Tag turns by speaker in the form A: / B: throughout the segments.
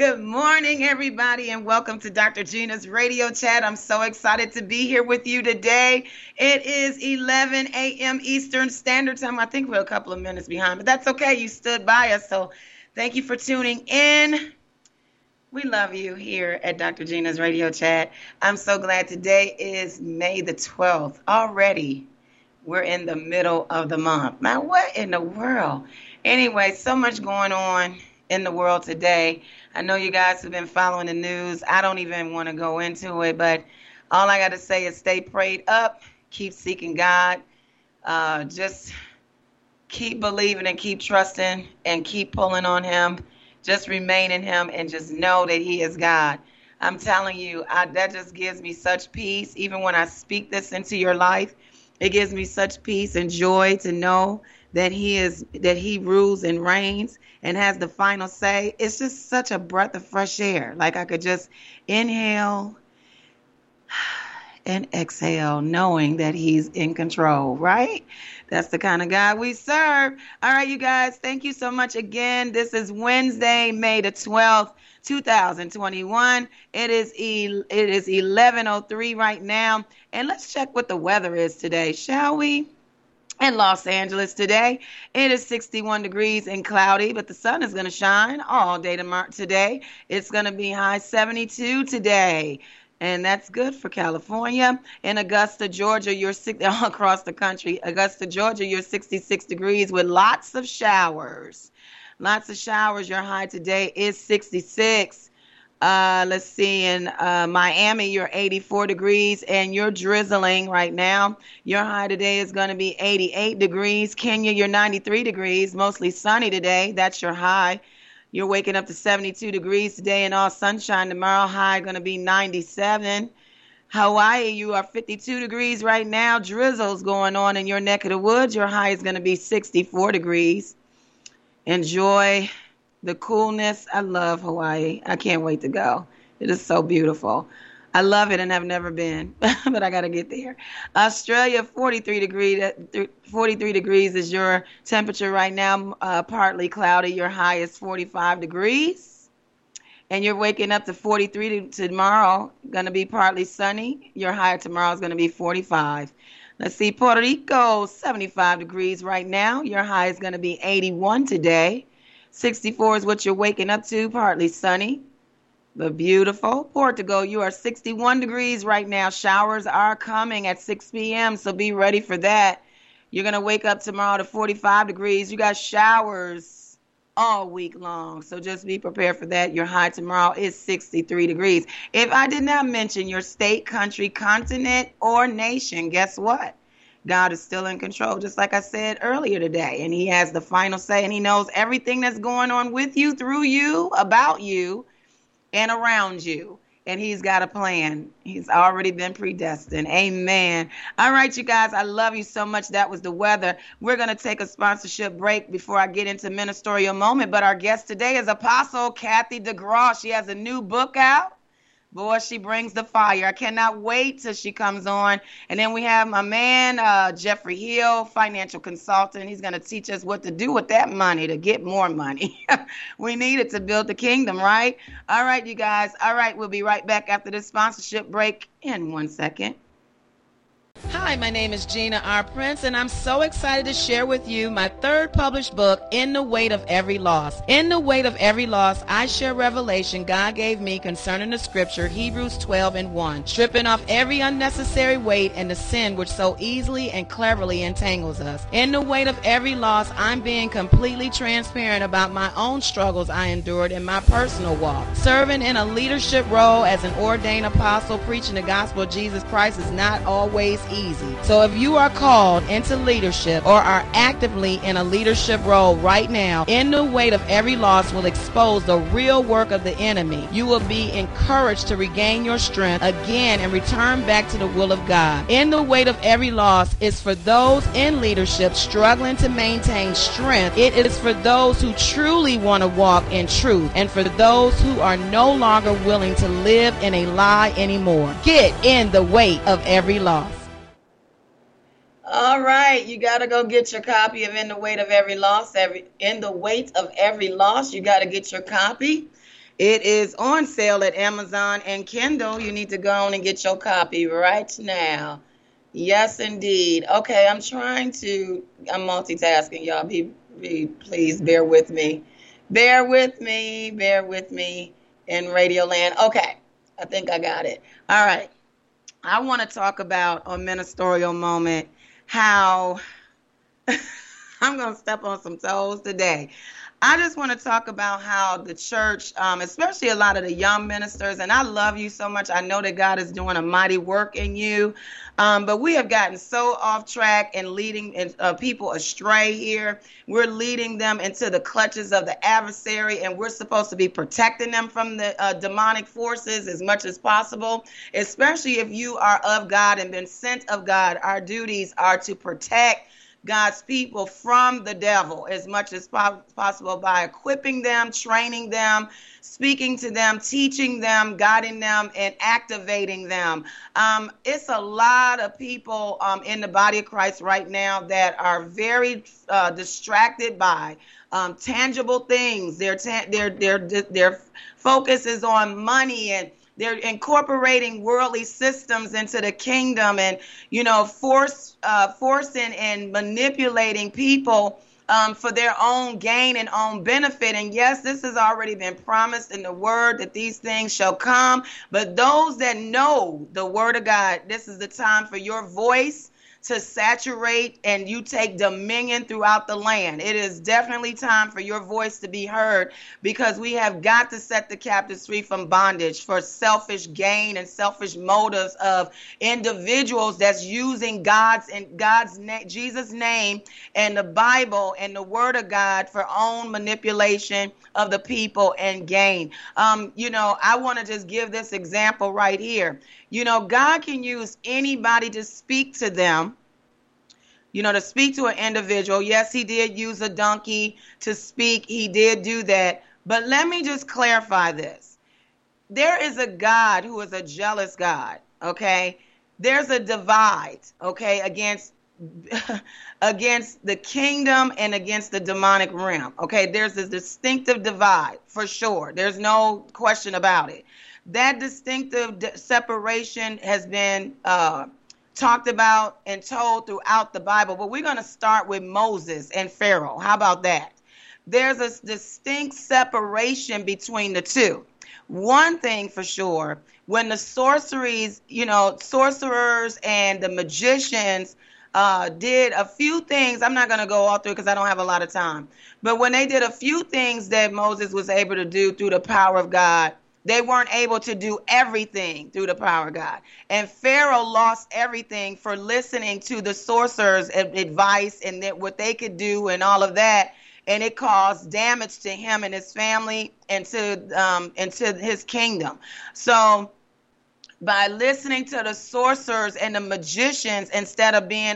A: Good morning, everybody, and welcome to Dr. Gina's Radio Chat. I'm so excited to be here with you today. It is 11 a.m. Eastern Standard Time. I think we're a couple of minutes behind, but that's okay. You stood by us, so thank you for tuning in. We love you here at Dr. Gina's Radio Chat. I'm so glad today is May the 12th. Already, we're in the middle of the month. Man, what in the world? Anyway, so much going on in the world today. I know you guys have been following the news. I don't even want to go into it, but all I got to say is stay prayed up, keep seeking God, just keep believing and keep trusting and keep pulling on Him. Just remain in Him and just know that He is God. I'm telling you, that just gives me such peace. Even when I speak this into your life, it gives me such peace and joy to know that He rules and reigns and has the final say. It's just such a breath of fresh air. Like I could just inhale and exhale, knowing that He's in control, right? That's the kind of God we serve. All right, you guys, thank you so much again. This is Wednesday, May the 12th, 2021. It is 11:03 right now. And let's check what the weather is today, shall we? In Los Angeles today, it is 61 degrees and cloudy, but the sun is going to shine all day today. It's going to be high 72 today. And that's good for California. In Augusta, Georgia, all across the country. Augusta, Georgia, you're 66 degrees with lots of showers. Lots of showers. Your high today is 66. Let's see, in Miami, you're 84 degrees and you're drizzling right now. Your high today is going to be 88 degrees. Kenya, you're 93 degrees, mostly sunny today. That's your high. You're waking up to 72 degrees today and all sunshine tomorrow. High going to be 97. Hawaii, you are 52 degrees right now. Drizzle's going on in your neck of the woods. Your high is going to be 64 degrees. Enjoy the coolness. I love Hawaii. I can't wait to go. It is so beautiful. I love it and have never been, but I got to get there. Australia, 43 degrees is your temperature right now, partly cloudy. Your high is 45 degrees. And you're waking up to 43 tomorrow, going to be partly sunny. Your high tomorrow is going to be 45. Let's see, Puerto Rico, 75 degrees right now. Your high is going to be 81 today. 64 is what you're waking up to, partly sunny, but beautiful. Portugal, you are 61 degrees right now. Showers are coming at 6 p.m., so be ready for that. You're going to wake up tomorrow to 45 degrees. You got showers all week long, so just be prepared for that. Your high tomorrow is 63 degrees. If I did not mention your state, country, continent, or nation, guess what? God is still in control, just like I said earlier today, and He has the final say, and He knows everything that's going on with you, through you, about you, and around you, and He's got a plan. He's already been predestined. Amen. All right, you guys, I love you so much. That was the weather. We're going to take a sponsorship break before I get into ministerial moment, but our guest today is Apostle Kathy DeGraw. She has a new book out. Boy, she brings the fire. I cannot wait till she comes on. And then we have my man, Jeffrey Hill, financial consultant. He's going to teach us what to do with that money to get more money. We need it to build the kingdom, right? All right, you guys. All right, we'll be right back after this sponsorship break in 1 second. Hi, my name is Gina R. Prince, and I'm so excited to share with you my third published book, In the Weight of Every Loss. In the Weight of Every Loss, I share revelation God gave me concerning the scripture, Hebrews 12:1, stripping off every unnecessary weight and the sin which so easily and cleverly entangles us. In the weight of every loss, I'm being completely transparent about my own struggles I endured in my personal walk. Serving in a leadership role as an ordained apostle, preaching the gospel of Jesus Christ is not always easy. So if you are called into leadership or are actively in a leadership role right now, In the Weight of Every Loss will expose the real work of the enemy. You will be encouraged to regain your strength again and return back to the will of God. In the Weight of Every Loss is for those in leadership struggling to maintain strength. It is for those who truly want to walk in truth and for those who are no longer willing to live in a lie anymore. Get in the weight of every loss. All right, you got to go get your copy of In the Weight of Every Loss. In the Weight of Every Loss, you got to get your copy. It is on sale at Amazon and Kindle. You need to go on and get your copy right now. Yes, indeed. Okay, I'm multitasking, y'all. Please bear with me. Bear with me in Radio Land. Okay, I think I got it. All right. I want to talk about a ministerial moment how I'm going to step on some toes today. I just want to talk about how the church, especially a lot of the young ministers, and I love you so much. I know that God is doing a mighty work in you, but we have gotten so off track and leading people astray here. We're leading them into the clutches of the adversary, and we're supposed to be protecting them from the demonic forces as much as possible, especially if you are of God and been sent of God. Our duties are to protect God's people from the devil as much as possible by equipping them, training them, speaking to them, teaching them, guiding them, and activating them. It's a lot of people in the body of Christ right now that are very distracted by tangible things. Their focus is on money, and they're incorporating worldly systems into the kingdom, and forcing and manipulating people for their own gain and own benefit. And yes, this has already been promised in the word that these things shall come. But those that know the word of God, this is the time for your voice to saturate and you take dominion throughout the land. It is definitely time for your voice to be heard, because we have got to set the captives free from bondage for selfish gain and selfish motives of individuals that's using Jesus' name and the Bible and the word of God for own manipulation of the people and gain. I want to just give this example right here. God can use anybody to speak to them, to speak to an individual. Yes, he did use a donkey to speak. He did do that. But let me just clarify this. There is a God who is a jealous God, okay? There's a divide, okay, against the kingdom and against the demonic realm, okay? There's this distinctive divide, for sure. There's no question about it. That distinctive separation has been talked about and told throughout the Bible. But we're going to start with Moses and Pharaoh. How about that? There's a distinct separation between the two. One thing for sure, when the sorcerers and the magicians did a few things, I'm not going to go all through because I don't have a lot of time, but when they did a few things that Moses was able to do through the power of God, they weren't able to do everything through the power of God. And Pharaoh lost everything for listening to the sorcerers' advice and what they could do and all of that. And it caused damage to him and his family and to his kingdom. So by listening to the sorcerers and the magicians instead of being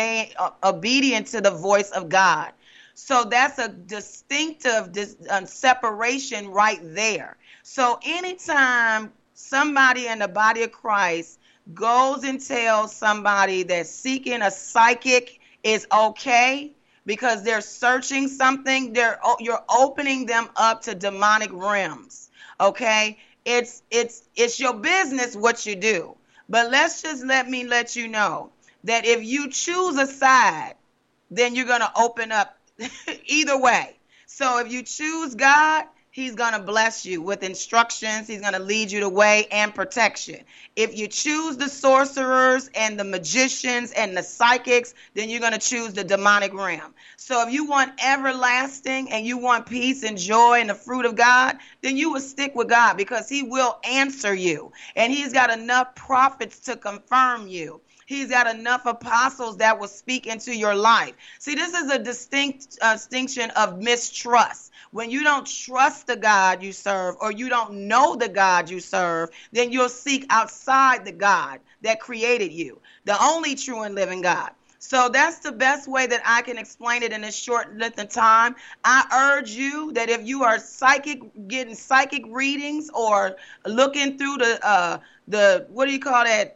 A: obedient to the voice of God. So that's a distinctive separation right there. So anytime somebody in the body of Christ goes and tells somebody that seeking a psychic is okay because they're searching something, you're opening them up to demonic realms. Okay? It's your business what you do. But let me let you know that if you choose a side, then you're going to open up either way. So if you choose God, He's going to bless you with instructions. He's going to lead you the way and protection. If you choose the sorcerers and the magicians and the psychics, then you're going to choose the demonic realm. So if you want everlasting and you want peace and joy and the fruit of God, then you will stick with God because He will answer you. And He's got enough prophets to confirm you. He's got enough apostles that will speak into your life. See, this is a distinction of mistrust. When you don't trust the God you serve or you don't know the God you serve, then you'll seek outside the God that created you, the only true and living God. So that's the best way that I can explain it in this short length of time. I urge you that if you are getting psychic readings or looking through the what do you call that?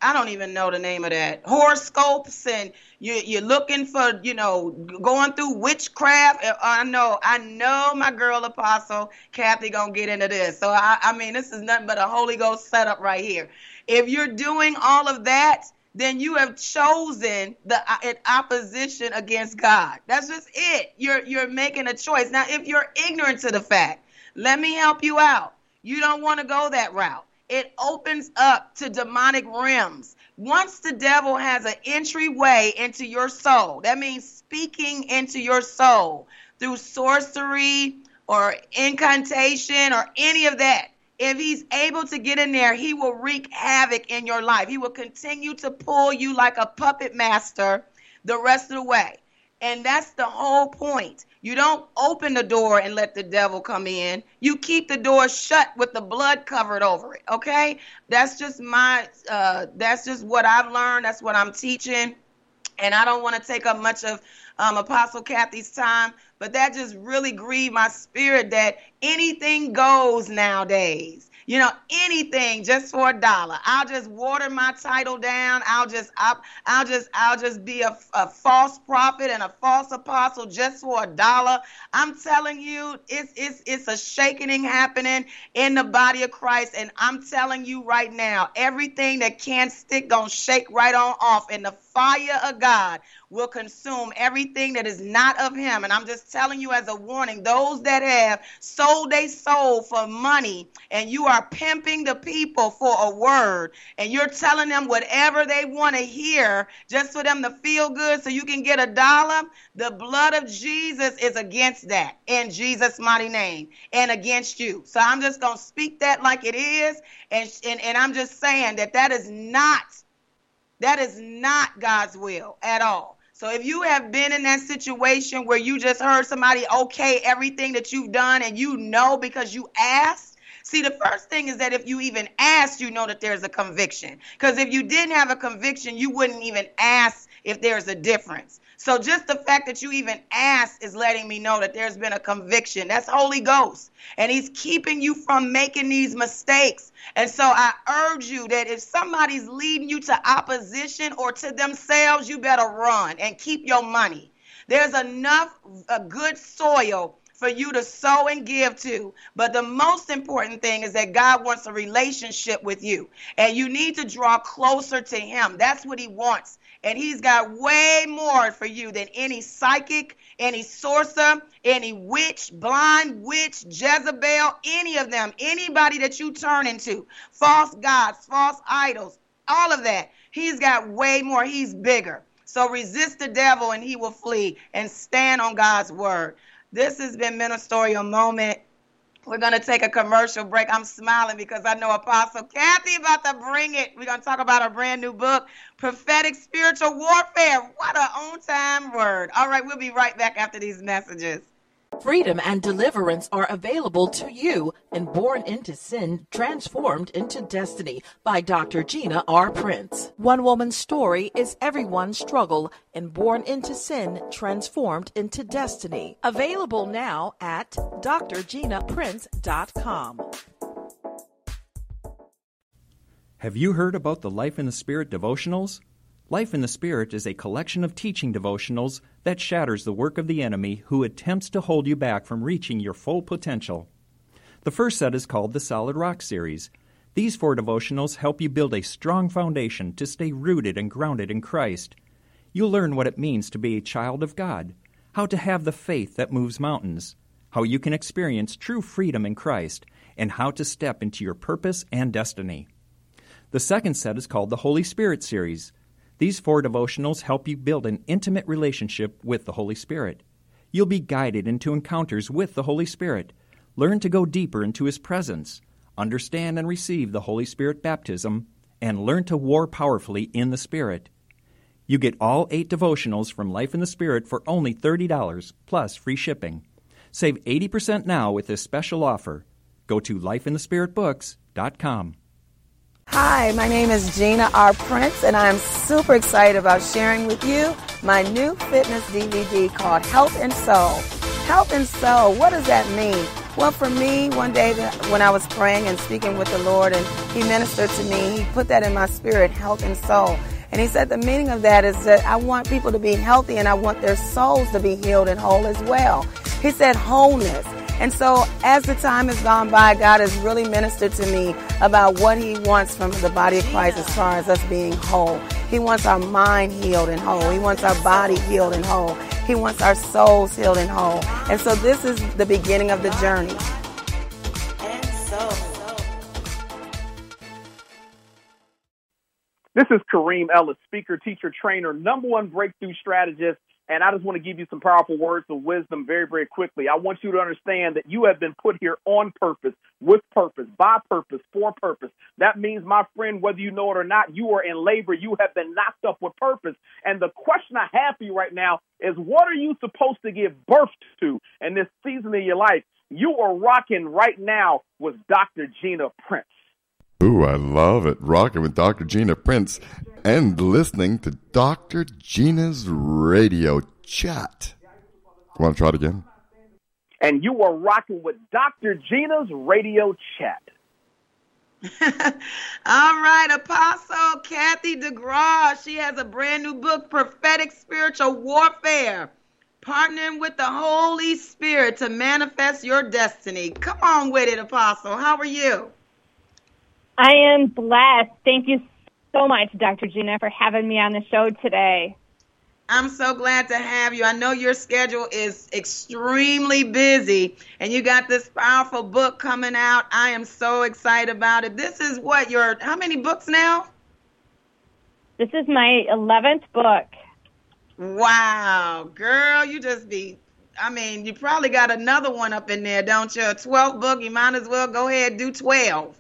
A: I don't even know the name of that, horoscopes, and you're looking for, going through witchcraft. I know my girl Apostle Kathy gonna get into this. So I mean, this is nothing but a Holy Ghost setup right here. If you're doing all of that, then you have chosen the opposition against God. That's just it. You're making a choice. Now, if you're ignorant to the fact, let me help you out. You don't want to go that route. It opens up to demonic realms. Once the devil has an entryway into your soul, that means speaking into your soul through sorcery or incantation or any of that. If he's able to get in there, he will wreak havoc in your life. He will continue to pull you like a puppet master the rest of the way. And that's the whole point. You don't open the door and let the devil come in. You keep the door shut with the blood covered over it. Okay? That's just that's just what I've learned. That's what I'm teaching. And I don't want to take up much of Apostle Kathy's time, but that just really grieved my spirit that anything goes nowadays. Anything just for $1. I'll just water my title down. I'll just be a false prophet and a false apostle just for $1. I'm telling you, it's a shaking happening in the body of Christ, and I'm telling you right now, everything that can't stick gonna shake right on off, and the fire of God will consume everything that is not of him. And I'm just telling you as a warning, those that have sold their soul for money, and you are pimping the people for a word, and you're telling them whatever they want to hear just for them to feel good so you can get $1, the blood of Jesus is against that in Jesus' mighty name and against you. So I'm just going to speak that like it is, and I'm just saying that is not God's will at all. So if you have been in that situation where you just heard somebody okay everything that you've done, and because you asked, see, the first thing is that if you even asked, you know that there's a conviction. Because if you didn't have a conviction, you wouldn't even ask if there's a difference. So just the fact that you even asked is letting me know that there's been a conviction. That's Holy Ghost. And he's keeping you from making these mistakes. And so I urge you that if somebody's leading you to opposition or to themselves, you better run and keep your money. There's enough good soil for you to sow and give to. But the most important thing is that God wants a relationship with you. And you need to draw closer to him. That's what he wants. And he's got way more for you than any psychic, any sorcerer, any witch, blind witch, Jezebel, any of them, anybody that you turn into, false gods, false idols, all of that. He's got way more. He's bigger. So resist the devil and he will flee, and stand on God's word. This has been Ministerial Moment. We're going to take a commercial break. I'm smiling because I know Apostle Kathy about to bring it. We're going to talk about our brand new book, Prophetic Spiritual Warfare. What an on-time word. All right, we'll be right back after these messages.
B: Freedom and deliverance are available to you in Born into Sin, Transformed into Destiny by Dr. Gina R. Prince. One woman's story is everyone's struggle in Born into Sin, Transformed into Destiny. Available now at drginaprince.com.
C: Have you heard about the Life in the Spirit devotionals? Life in the Spirit is a collection of teaching devotionals that shatters the work of the enemy who attempts to hold you back from reaching your full potential. The first set is called the Solid Rock Series. These 4 devotionals help you build a strong foundation to stay rooted and grounded in Christ. You'll learn what it means to be a child of God, how to have the faith that moves mountains, how you can experience true freedom in Christ, and how to step into your purpose and destiny. The second set is called the Holy Spirit Series. These 4 devotionals help you build an intimate relationship with the Holy Spirit. You'll be guided into encounters with the Holy Spirit, learn to go deeper into His presence, understand and receive the Holy Spirit baptism, and learn to war powerfully in the Spirit. You get all 8 devotionals from Life in the Spirit for only $30, plus free shipping. Save 80% now with this special offer. Go to lifeinthespiritbooks.com.
A: Hi, my name is Gina R. Prince, and I'm super excited about sharing with you my new fitness DVD called Health and Soul. Health and Soul, what does that mean? Well, for me, one day when I was praying and speaking with the Lord and he ministered to me, he put that in my spirit, health and soul. And he said the meaning of that is that I want people to be healthy and I want their souls to be healed and whole as well. He said wholeness. And so as the time has gone by, God has really ministered to me about what he wants from the body of Christ as far as us being whole. He wants our mind healed and whole. He wants our body healed and whole. He wants our souls healed and whole. And so this is the beginning of the journey. And so.
D: This is Kareem Ellis, speaker, teacher, trainer, #1 breakthrough strategist. And I just want to give you some powerful words of wisdom very, very quickly. I want you to understand that you have been put here on purpose, with purpose, by purpose, for purpose. That means, my friend, whether you know it or not, you are in labor. You have been knocked up with purpose. And the question I have for you right now is, what are you supposed to give birth to in this season of your life? You are rocking right now with Dr. Gina Prince.
E: Ooh, I love it. Rocking with Dr. Gina Prince and listening to Dr. Gina's radio chat. Want to try it again?
D: And you are rocking with Dr. Gina's radio chat.
A: All right, Apostle Kathy DeGraw. She has a brand new book, Prophetic Spiritual Warfare, Partnering with the Holy Spirit to Manifest Your Destiny. Come on with it, Apostle. How are you?
F: I am blessed. Thank you so much, Dr. Gina, for having me on the show today.
A: I'm so glad to have you. I know your schedule is extremely busy, and you got this powerful book coming out. I am so excited about it. This is how many books now?
F: This is my 11th book.
A: Wow, girl, you probably got another one up in there, don't you? A 12th book, you might as well go ahead and do 12.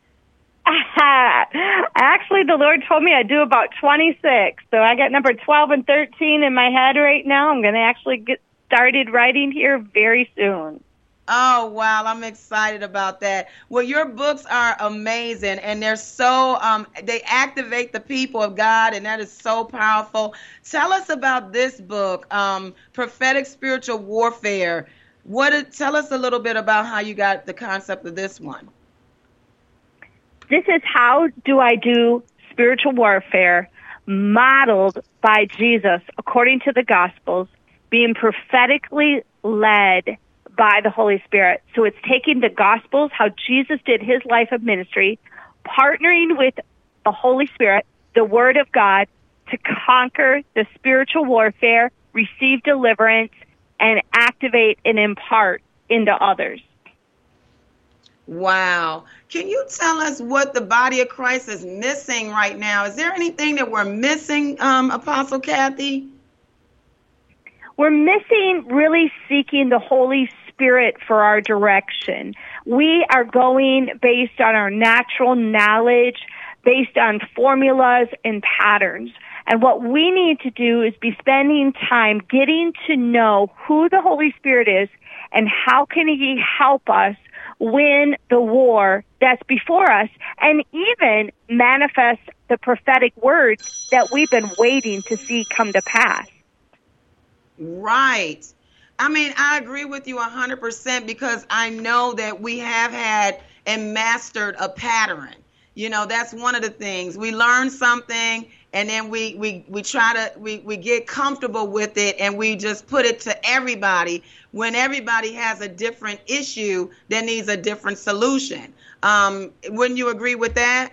F: Actually, the Lord told me I'd do about 26. So I got number 12 and 13 in my head right now. I'm going to actually get started writing here very soon.
A: Oh, wow. I'm excited about that. Well, your books are amazing, and they're so, they activate the people of God, and that is so powerful. Tell us about this book, Prophetic Spiritual Warfare. Tell us a little bit about how you got the concept of this one.
F: This is How Do I Do Spiritual Warfare, modeled by Jesus according to the Gospels, being prophetically led by the Holy Spirit. So it's taking the Gospels, how Jesus did his life of ministry, partnering with the Holy Spirit, the Word of God, to conquer the spiritual warfare, receive deliverance, and activate and impart into others.
A: Wow. Can you tell us what the body of Christ is missing right now? Is there anything that we're missing, Apostle Kathy?
F: We're missing really seeking the Holy Spirit for our direction. We are going based on our natural knowledge, based on formulas and patterns. And what we need to do is be spending time getting to know who the Holy Spirit is and how can he help us win the war that's before us and even manifest the prophetic words that we've been waiting to see come to pass.
A: Right. I agree with you 100% because I know that we have had and mastered a pattern. That's one of the things. We learn something and then we get comfortable with it and we just put it to everybody when everybody has a different issue that needs a different solution. Wouldn't you agree with that?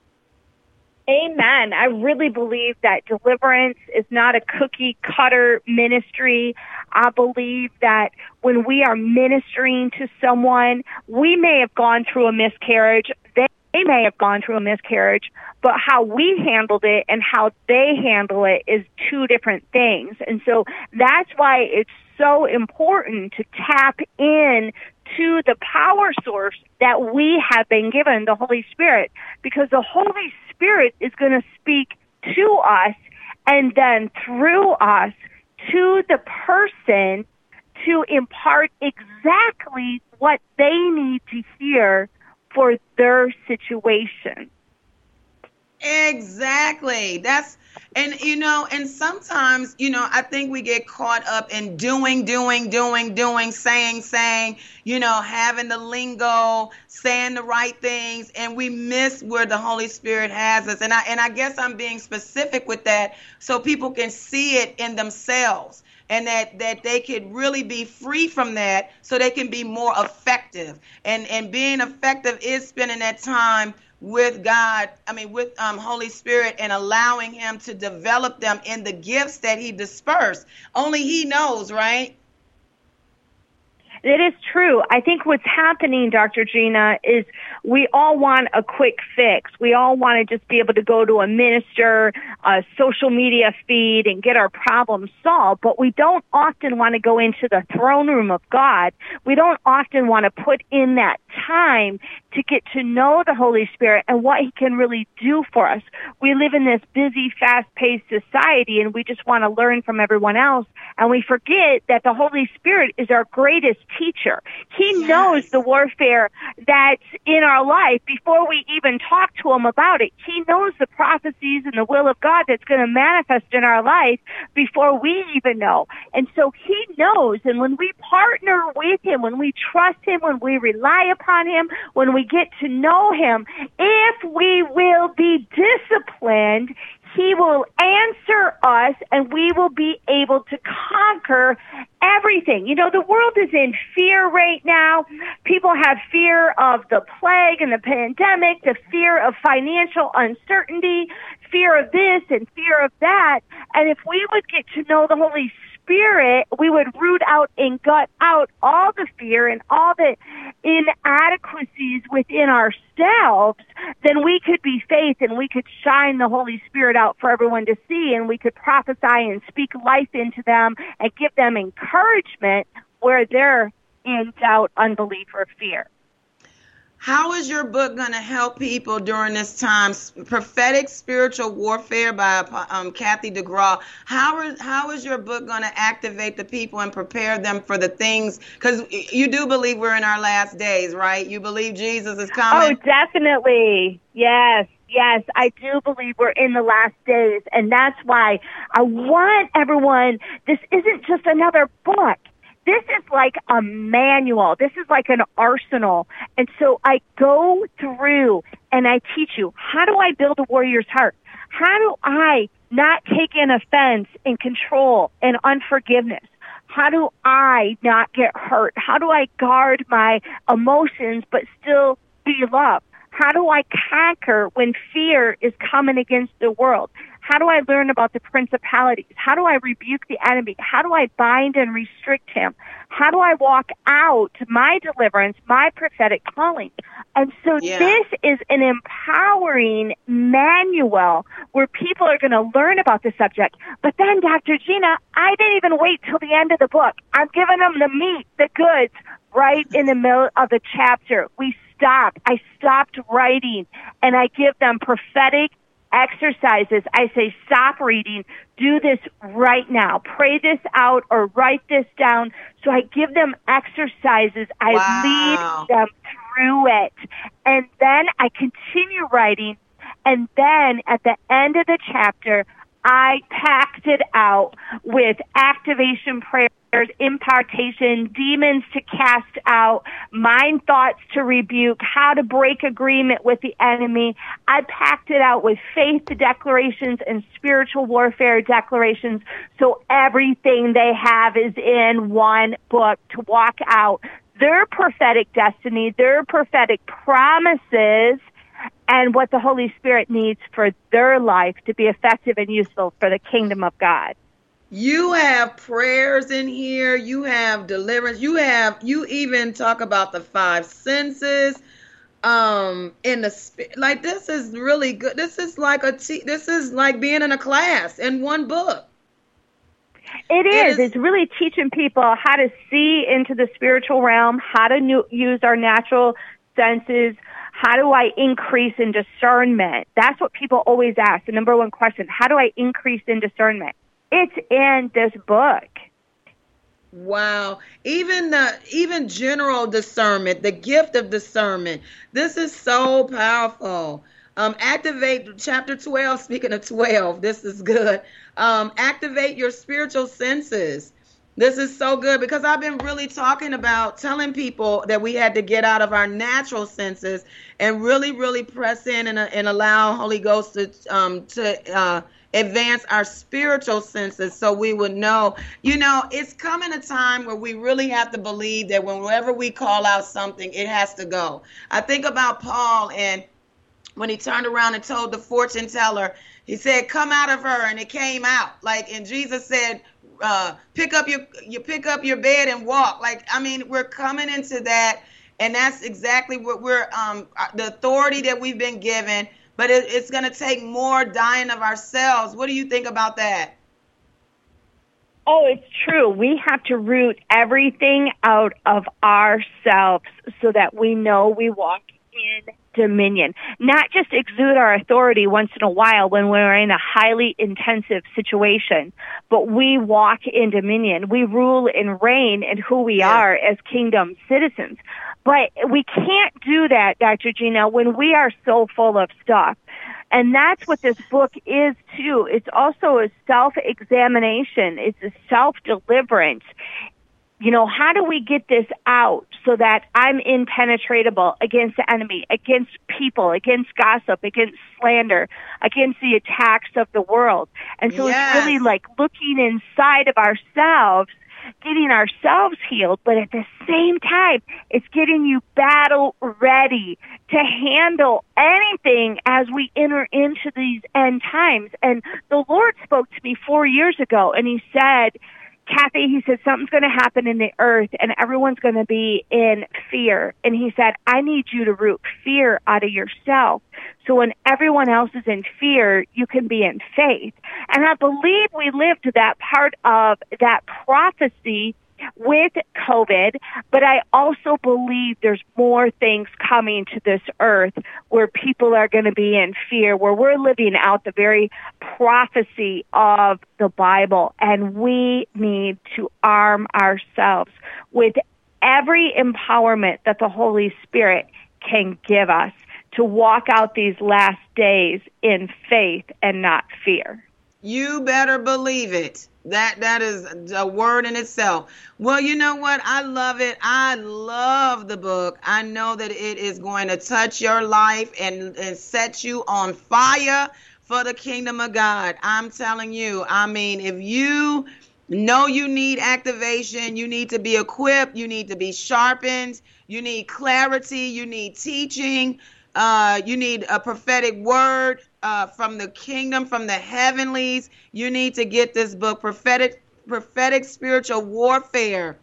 F: Amen. I really believe that deliverance is not a cookie cutter ministry. I believe that when we are ministering to someone, we may have gone through a miscarriage. They may have gone through a miscarriage, but how we handled it and how they handle it is two different things. And so that's why it's so important to tap in to the power source that we have been given, the Holy Spirit, because the Holy Spirit is going to speak to us and then through us to the person to impart exactly what they need to hear for their situation.
A: Exactly. And, and sometimes, I think we get caught up in doing, saying, having the lingo, saying the right things, and we miss where the Holy Spirit has us. And I guess I'm being specific with that so people can see it in themselves, and that they could really be free from that so they can be more effective. And being effective is spending that time with God, with Holy Spirit, and allowing him to develop them in the gifts that he dispersed. Only he knows, right?
F: It is true. I think what's happening, Dr. Gina, is we all want a quick fix. We all want to just be able to go to a minister, a social media feed, and get our problems solved. But we don't often want to go into the throne room of God. We don't often want to put in that time to get to know the Holy Spirit and what he can really do for us. We live in this busy, fast-paced society, and we just want to learn from everyone else. And we forget that the Holy Spirit is our greatest teacher. He knows the warfare that's in our life before we even talk to him about it. He knows the prophecies and the will of God that's going to manifest in our life before we even know. And so he knows, and when we partner with him, when we trust him, when we rely upon him, when we get to know him, if we will be disciplined, he will answer us, and we will be able to conquer everything. The world is in fear right now. People have fear of the plague and the pandemic, the fear of financial uncertainty, fear of this and fear of that. And if we would get to know the Holy Spirit, we would root out and gut out all the fear and all the inadequacies within ourselves, then we could be faith, and we could shine the Holy Spirit out for everyone to see, and we could prophesy and speak life into them and give them encouragement where they're in doubt, unbelief, or fear.
A: How is your book going to help people during this time? Prophetic Spiritual Warfare by Kathy DeGraw. How is your book going to activate the people and prepare them for the things? Because you do believe we're in our last days, right? You believe Jesus is coming?
F: Oh, definitely. Yes, I do believe we're in the last days. And that's why I want everyone, this isn't just another book. This is like a manual. This is like an arsenal. And so I go through and I teach you, how do I build a warrior's heart? How do I not take in offense and control and unforgiveness? How do I not get hurt? How do I guard my emotions but still be loved? How do I conquer when fear is coming against the world? How do I learn about the principalities? How do I rebuke the enemy? How do I bind and restrict him? How do I walk out my deliverance, my prophetic calling? And so this is an empowering manual where people are going to learn about the subject. But then, Dr. Gina, I didn't even wait till the end of the book. I'm giving them the meat, the goods, right in the middle of the chapter. I stopped writing, and I give them prophetic exercises. I say, stop reading, do this right now, pray this out or write this down. So I give them exercises. I lead them through it. And then I continue writing. And then at the end of the chapter, I packed it out with activation prayers, impartation, demons to cast out, mind thoughts to rebuke, how to break agreement with the enemy. I packed it out with faith declarations and spiritual warfare declarations. So everything they have is in one book to walk out their prophetic destiny, their prophetic promises, and what the Holy Spirit needs for their life to be effective and useful for the kingdom of God.
A: You have prayers in here. You have deliverance. You even talk about the 5 senses. In the like, this is really good. This is like this is like being in a class in one book.
F: It is. It's really teaching people how to see into the spiritual realm, how to use our natural senses. How do I increase in discernment? That's what people always ask. The number one question, how do I increase in discernment? It's in this book.
A: Wow. Even general discernment, the gift of discernment. This is so powerful. Activate chapter 12. Speaking of 12, this is good. Activate your spiritual senses. This is so good because I've been really talking about telling people that we had to get out of our natural senses and really, really press in and allow Holy Ghost to advance our spiritual senses so we would know. It's coming a time where we really have to believe that whenever we call out something, it has to go. I think about Paul, and when he turned around and told the fortune teller, he said, "Come out of her," and it came out. And Jesus said, pick up your bed and walk. We're coming into that, and that's exactly what we're the authority that we've been given. But it's going to take more dying of ourselves. What do you think about that?
F: Oh, it's true. We have to root everything out of ourselves so that we know we walk in dominion. Not just exude our authority once in a while when we're in a highly intensive situation, but we walk in dominion. We rule and reign in who we are as kingdom citizens. But we can't do that, Dr. Gina, when we are so full of stuff. And that's what this book is, too. It's also a self-examination. It's a self-deliverance. How do we get this out so that I'm impenetrable against the enemy, against people, against gossip, against slander, against the attacks of the world? And so It's really like looking inside of ourselves, getting ourselves healed, but at the same time, it's getting you battle ready to handle anything as we enter into these end times. And the Lord spoke to me 4 years ago, and he said, Kathy, he said, something's going to happen in the earth and everyone's going to be in fear. And he said, I need you to root fear out of yourself. So when everyone else is in fear, you can be in faith. And I believe we lived that part of that prophecy with COVID, but I also believe there's more things coming to this earth where people are going to be in fear, where we're living out the very prophecy of the Bible, and we need to arm ourselves with every empowerment that the Holy Spirit can give us to walk out these last days in faith and not fear.
A: You better believe it. That is a word in itself. Well, you know what? I love it. I love the book. I know that it is going to touch your life and set you on fire for the kingdom of God. I'm telling you, if you know you need activation, you need to be equipped, you need to be sharpened, you need clarity, you need teaching, you need a prophetic word from the kingdom, from the heavenlies. You need to get this book, Prophetic Spiritual Warfare.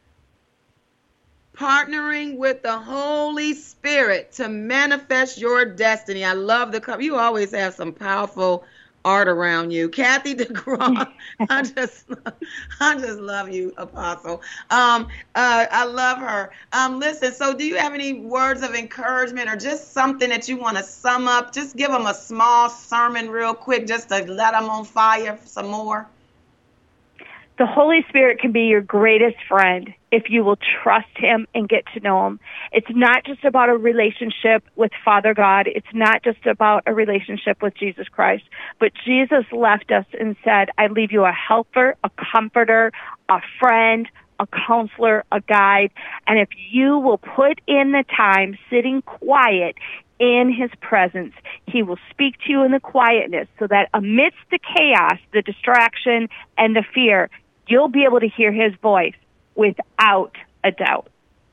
A: Partnering with the Holy Spirit to manifest your destiny. I love the cover. You always have some powerful art around you. Kathy DeGraw, I just love you, Apostle. I love her. Listen, so do you have any words of encouragement or just something that you want to sum up? Just give them a small sermon real quick just to let them on fire some more.
F: The Holy Spirit can be your greatest friend if you will trust him and get to know him. It's not just about a relationship with Father God. It's not just about a relationship with Jesus Christ. But Jesus left us and said, I leave you a helper, a comforter, a friend, a counselor, a guide. And if you will put in the time sitting quiet in his presence, he will speak to you in the quietness so that amidst the chaos, the distraction, and the fear, you'll be able to hear his voice without a doubt.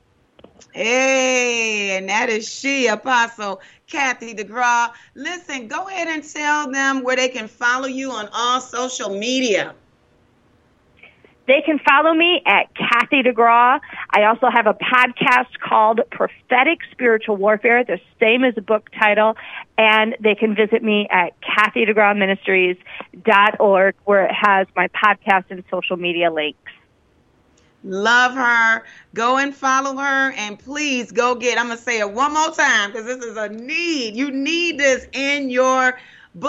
A: Hey, and that is she, Apostle Kathy DeGraw. Listen, go ahead and tell them where they can follow you on all social media.
F: They can follow me at Kathy DeGraw. I also have a podcast called Prophetic Spiritual Warfare, the same as the book title, and they can visit me at KathyDeGrawMinistries.org, where it has my podcast and social media links.
A: Love her. Go and follow her, and please go get, I'm going to say it one more time because this is a need. You need this in your book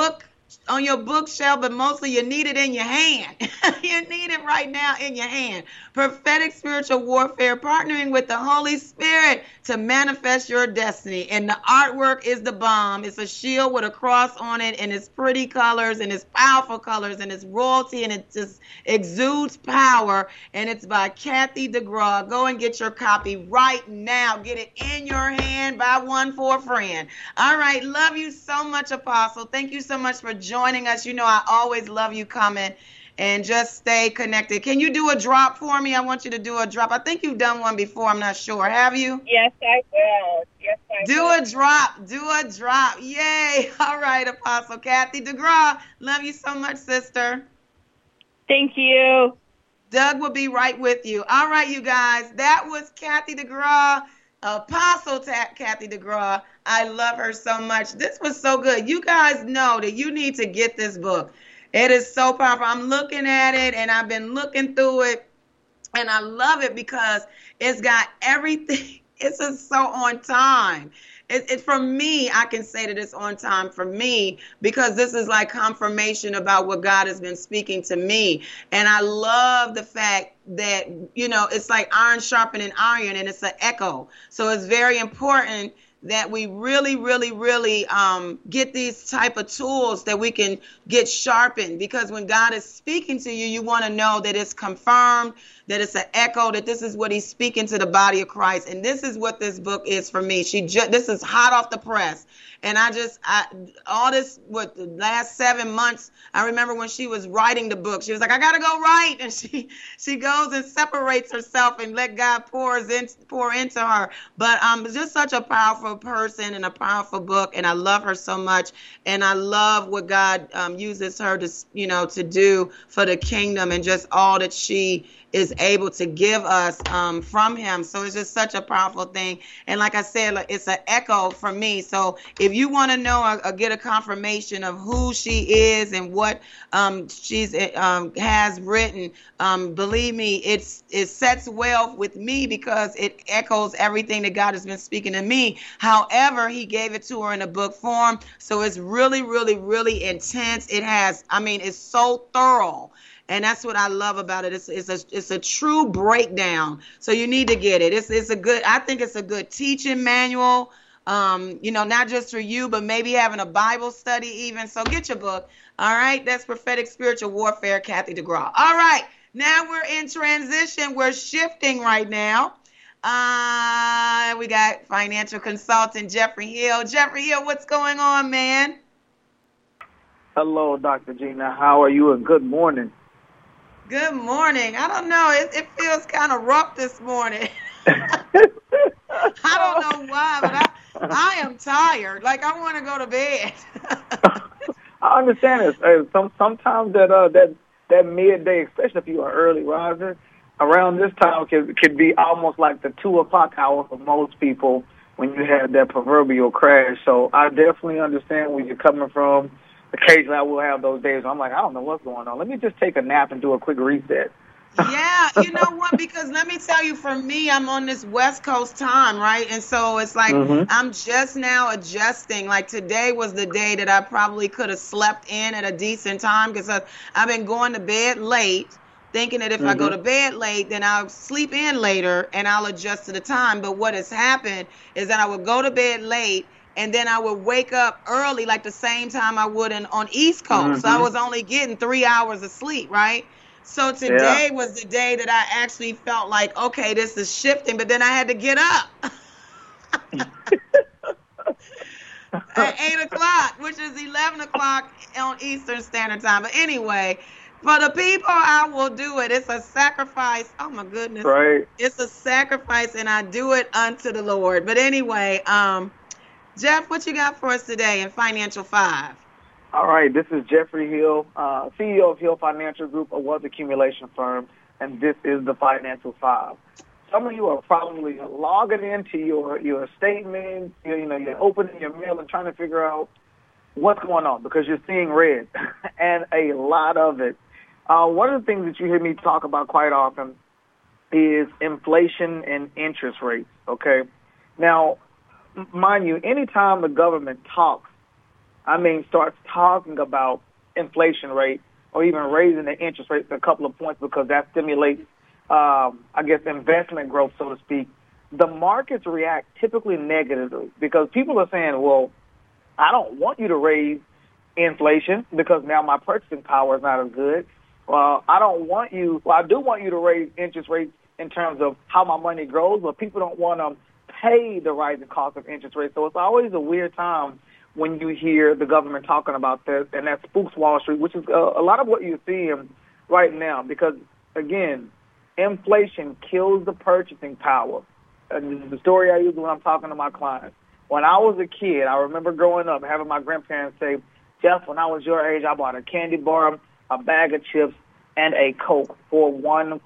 A: on your bookshelf, but mostly you need it in your hand. You need it right now in your hand. Prophetic Spiritual Warfare, partnering with the Holy Spirit to manifest your destiny. And the artwork is the bomb. It's a shield with a cross on it, and it's pretty colors, and it's powerful colors, and it's royalty, and it just exudes power. And it's by Kathy DeGraw. Go and get your copy right now. Get it in your hand. Buy one for a friend. All right. Love you so much, Apostle. Thank you so much for joining us. You know I always love you coming. And just stay connected. Can you do a drop for me? I want you to do a drop. I think you've done one before. I'm not sure. Have you?
F: Yes, I will. Yes, I
A: do
F: will.
A: A drop. Do a drop. Yay. All right, Apostle Kathy DeGraw. Love you so much, sister.
F: Thank you.
A: Doug will be right with you. All right, you guys. That was Kathy DeGraw, Apostle Kathy DeGraw. I love her so much. This was so good. You guys know that you need to get this book. It is so powerful. I'm looking at it, and I've been looking through it, and I love it because it's got everything. It's just so on time. It for me, I can say that it's on time for me because this is like confirmation about what God has been speaking to me. And I love the fact that, it's like iron sharpening iron, and it's an echo. So it's very important that we really, really, really get these type of tools that we can get sharpened, because when God is speaking to you, you want to know that it's confirmed, that it's an echo, that this is what he's speaking to the body of Christ. And this is what this book is for me. This is hot off the press. And all this, the last 7 months, I remember when she was writing the book, she was like, I got to go write. And she goes and separates herself and let God pour into her. But just such a powerful person and a powerful book. And I love her so much. And I love what God uses her to do for the kingdom, and just all that she is able to give us from him. So it's just such a powerful thing. And like I said, it's an echo for me. So if you want to know or get a confirmation of who she is and what she's has written, believe me, it sets well with me because it echoes everything that God has been speaking to me. However, he gave it to her in a book form. So it's really, really, really intense. It's so thorough. And that's what I love about it. It's a true breakdown. So you need to get it. I think it's a good teaching manual. Not just for you, but maybe having a Bible study even. So get your book. All right. That's Prophetic Spiritual Warfare, Kathy DeGraw. All right. Now we're in transition. We're shifting right now. We got financial consultant Jeffrey Hill. Jeffrey Hill, what's going on, man?
G: Hello, Dr. Gina. How are you? And good morning.
A: Good morning. I don't know. It feels kind of rough this morning. I don't know why, but I am tired. Like, I want to go to bed.
G: I understand it. Sometimes that midday, especially if you're an early riser, around this time could be almost like the 2 o'clock hour for most people when you have that proverbial crash. So I definitely understand where you're coming from. Occasionally I will have those days where I'm like, I don't know what's going on. Let me just take a nap and do a quick reset.
A: Yeah, you know what? Because let me tell you, for me, I'm on this West Coast time, right? And so it's like I'm just now adjusting. Like today was the day that I probably could have slept in at a decent time because I've been going to bed late, thinking that if I go to bed late, then I'll sleep in later and I'll adjust to the time. But what has happened is that I would go to bed late, and then I would wake up early, like the same time I would on East Coast. So I was only getting 3 hours of sleep, right? So today was the day that I actually felt like, okay, this is shifting, but then I had to get up at 8 o'clock, which is 11 o'clock on Eastern Standard Time. But anyway, for the people, I will do it. It's a sacrifice. Oh, my goodness.
G: Right.
A: It's a sacrifice, and I do it unto the Lord. But anyway, Jeff, what you got for us today in Financial 5?
G: All right, this is Jeffrey Hill, CEO of Hill Financial Group, a wealth accumulation firm, and this is the Financial 5. Some of you are probably logging into your statement, you're opening your mail and trying to figure out what's going on because you're seeing red, and a lot of it. One of the things that you hear me talk about quite often is inflation and interest rates, okay? Now, mind you, anytime the government talks starts talking about inflation rate or even raising the interest rates a couple of points because that stimulates, investment growth, so to speak, the markets react typically negatively because people are saying, well, I don't want you to raise inflation because now my purchasing power is not as good. I do want you to raise interest rates in terms of how my money grows, but people don't want to pay the rising cost of interest rates. So it's always a weird time when you hear the government talking about this, and that spooks Wall Street, which is a lot of what you're seeing right now because, again, inflation kills the purchasing power. And this is the story I use when I'm talking to my clients. When I was a kid, I remember growing up having my grandparents say, Jeff, when I was your age, I bought a candy bar, a bag of chips, and a Coke for $1.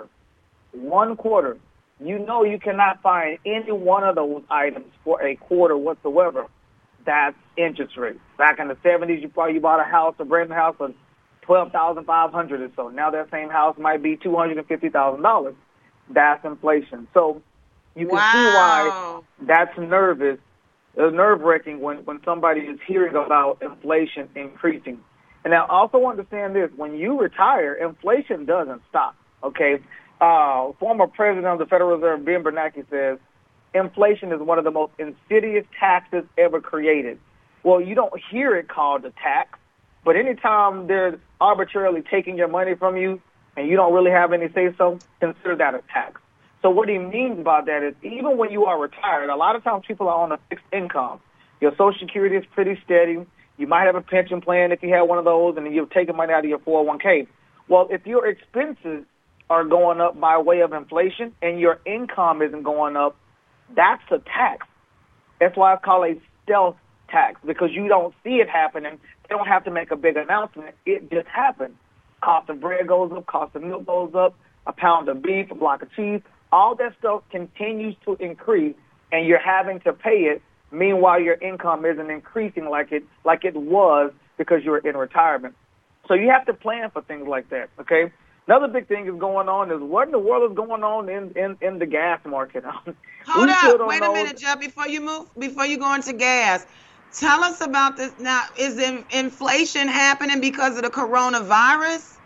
G: $1. You know you cannot find any one of those items for a quarter whatsoever. That's interest rate. Back in the 70s, you bought a house, a brand new house for $12,500 or so. Now that same house might be $250,000. That's inflation. So you can see why that's nerve-wracking when somebody is hearing about inflation increasing. And now also understand this, when you retire, inflation doesn't stop, okay? Former president of the Federal Reserve, Ben Bernanke, says, inflation is one of the most insidious taxes ever created. Well, you don't hear it called a tax, but anytime they're arbitrarily taking your money from you and you don't really have any say-so, consider that a tax. So what he means by that is even when you are retired, a lot of times people are on a fixed income. Your Social Security is pretty steady. You might have a pension plan if you have one of those, and then you're taking money out of your 401k. Well, if your expenses are going up by way of inflation and your income isn't going up, that's a tax. That's why it's called a stealth tax, because you don't see it happening. They don't have to make a big announcement. It just happens. Cost of bread goes up, cost of milk goes up, a pound of beef, a block of cheese. All that stuff continues to increase, and you're having to pay it. Meanwhile, your income isn't increasing like it was because you're in retirement. So you have to plan for things like that, okay? Another big thing is going on is what in the world is going on in the gas market?
A: Hold up. Wait a minute, Jeff, before you go into gas. Tell us about this now. Is inflation happening because of the coronavirus?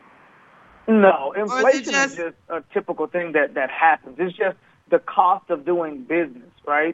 G: No, inflation is just a typical thing that happens. It's just the cost of doing business, right?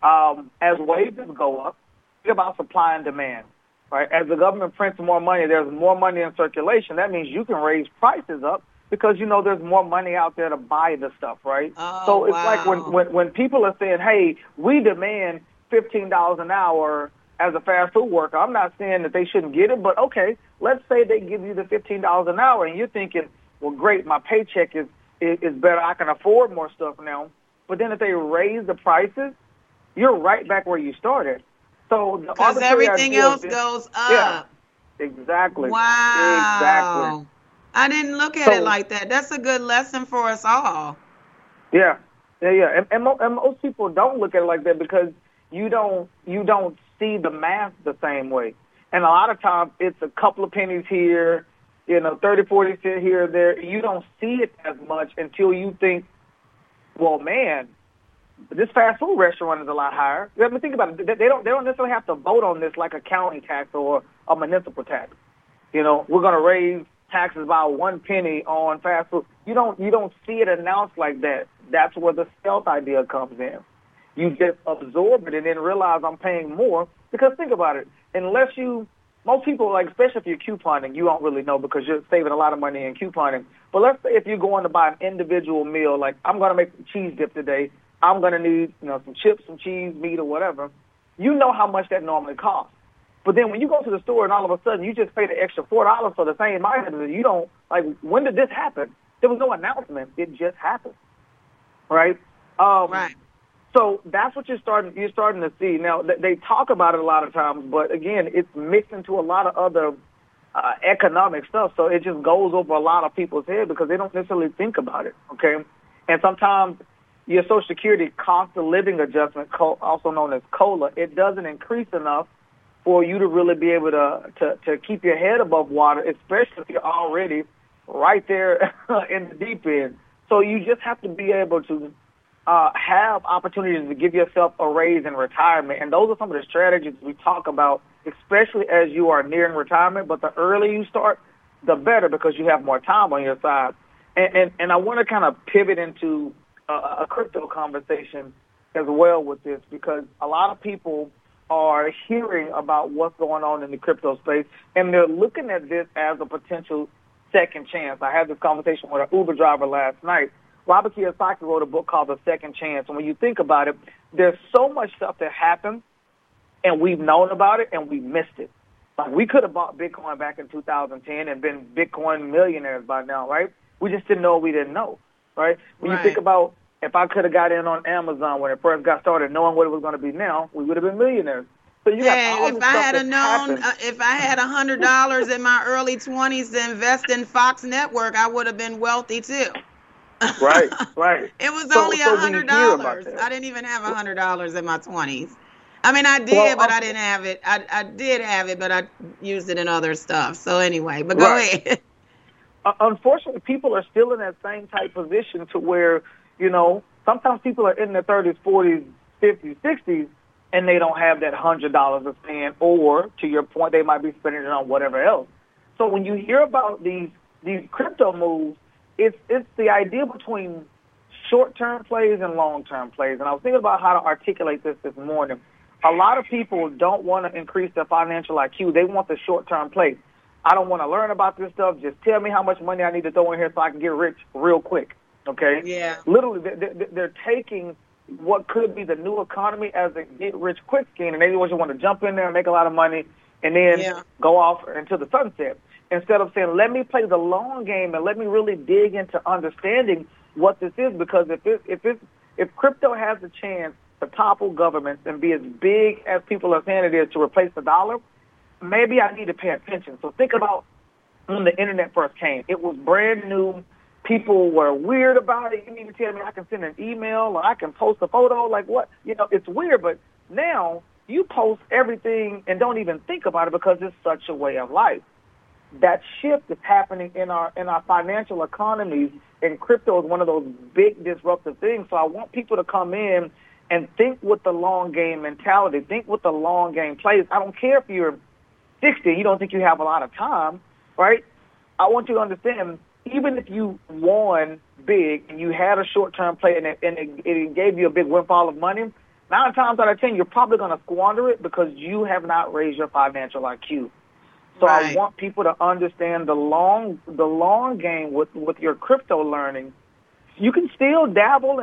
G: As wages go up, think about supply and demand, right? As the government prints more money, there's more money in circulation. That means you can raise prices up because, there's more money out there to buy the stuff, right?
A: Oh,
G: so it's like when people are saying, hey, we demand $15 an hour as a fast food worker. I'm not saying that they shouldn't get it, but okay, let's say they give you the $15 an hour and you're thinking, well, great, my paycheck is better. I can afford more stuff now. But then if they raise the prices, you're right back where you started. So
A: because everything else goes up.
G: Yeah, exactly.
A: Wow.
G: Exactly.
A: I didn't look at it like that. That's a good lesson for us all.
G: Yeah. And most people don't look at it like that because you don't see the math the same way. And a lot of times it's a couple of pennies here, 30, 40 cents here or there. You don't see it as much until you think, well, man, this fast food restaurant is a lot higher. Think about it. They don't necessarily have to vote on this like a county tax or a municipal tax. We're going to raise taxes by 1 penny on fast food. You don't see it announced like that. That's where the stealth idea comes in. You just absorb it and then realize I'm paying more. Because think about it. Most people, especially if you're couponing, you don't really know because you're saving a lot of money in couponing. But let's say if you're going to buy an individual meal, like I'm going to make some cheese dip today, I'm going to need, some chips, some cheese, meat, or whatever. You know how much that normally costs. But then when you go to the store and all of a sudden you just pay the extra $4 for the same item, you don't, when did this happen? There was no announcement. It just happened. Right?
A: Right.
G: So that's what you're starting to see. Now, they talk about it a lot of times, but again, it's mixed into a lot of other economic stuff. So it just goes over a lot of people's head because they don't necessarily think about it. Okay. And sometimes your Social Security cost of living adjustment, also known as COLA, it doesn't increase enough for you to really be able to keep your head above water, especially if you're already right there in the deep end. So you just have to be able to have opportunities to give yourself a raise in retirement. And those are some of the strategies we talk about, especially as you are nearing retirement. But the earlier you start, the better, because you have more time on your side. And I want to kind of pivot into a crypto conversation as well with this, because a lot of people are hearing about what's going on in the crypto space, and they're looking at this as a potential second chance. I had this conversation with an Uber driver last night. Robert Kiyosaki wrote a book called The Second Chance, and when you think about it, there's so much stuff that happened, and we've known about it, and we missed it. Like, we could have bought Bitcoin back in 2010 and been Bitcoin millionaires by now, right? We just didn't know what we didn't know, right? When you think about, if I could have got in on Amazon when it first got started, knowing what it was going to be now, we would have been millionaires. So you got all
A: if I had known, if I had $100 in my early 20s to invest in Fox Network, I would have been wealthy too.
G: Right.
A: It was only $100. I didn't even have $100 in my 20s. I mean, I did, but I didn't have it. I did have it, but I used it in other stuff. So anyway, but go ahead.
G: Unfortunately, people are still in that same type position to where, you know, sometimes people are in their 30s, 40s, 50s, 60s, and they don't have that $100 to spend, or to your point, they might be spending it on whatever else. So when you hear about these crypto moves, it's the idea between short-term plays and long-term plays. And I was thinking about how to articulate this morning. A lot of people don't want to increase their financial IQ. They want the short-term play. I don't want to learn about this stuff. Just tell me how much money I need to throw in here so I can get rich real quick. Okay?
A: Yeah.
G: Literally, they're taking what could be the new economy as a get-rich-quick scheme, and they always want to jump in there and make a lot of money and then go off into the sunset. Instead of saying, let me play the long game and let me really dig into understanding what this is, because if crypto has a chance to topple governments and be as big as people are saying it is to replace the dollar, maybe I need to pay attention. So think about when the internet first came. It was brand new. People were weird about it. You need to tell me I can send an email or I can post a photo. Like what? You know, it's weird, but now you post everything and don't even think about it because it's such a way of life. That shift is happening in our financial economies, and crypto is one of those big disruptive things. So I want people to come in and think with the long game mentality, think with the long game plays. I don't care if you're 60, you don't think you have a lot of time, right? I want you to understand, even if you won big and you had a short-term play and it gave you a big windfall of money, 9 times out of 10, you're probably going to squander it because you have not raised your financial IQ. So I want people to understand the long game with your crypto learning. You can still dabble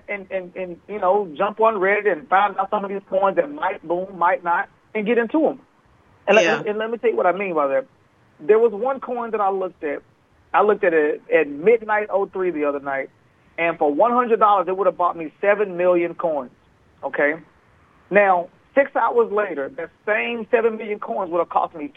G: and you know, jump on Reddit and find out some of these coins that might boom, might not, and get into them. And let me tell you what I mean by that. There was one coin that I looked at. I looked at it at midnight 03 the other night, and for $100, it would have bought me 7 million coins. Okay? Now, 6 hours later, that same 7 million coins would have cost me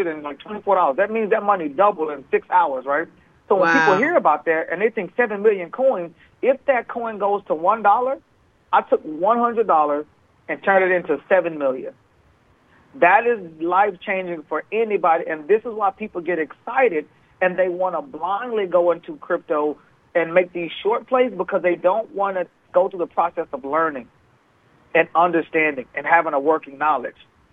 G: $224. That means that money doubled in 6 hours, right? So when people hear about that and they think 7 million coins, if that coin goes to $1, I took $100 and turned it into 7 million. That is life-changing for anybody, and this is why people get excited and they want to blindly go into crypto and make these short plays because they don't want to go through the process of learning and understanding and having a working knowledge.